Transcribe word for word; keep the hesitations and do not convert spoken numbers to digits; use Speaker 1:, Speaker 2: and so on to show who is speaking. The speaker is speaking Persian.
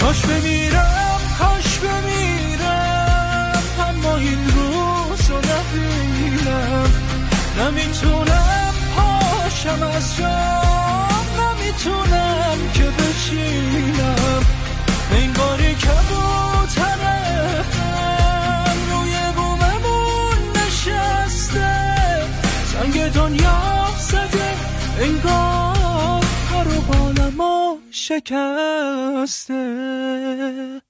Speaker 1: کاش بمیرم کاش بمیرم اما این روزو نبینم. نمیتونم پاشم از جام، نمیتونم که بشینم. انگاری کبوتر غم روی بوممون نشسته، سنگ دنیا زده انگار پر و بالمو شکسته.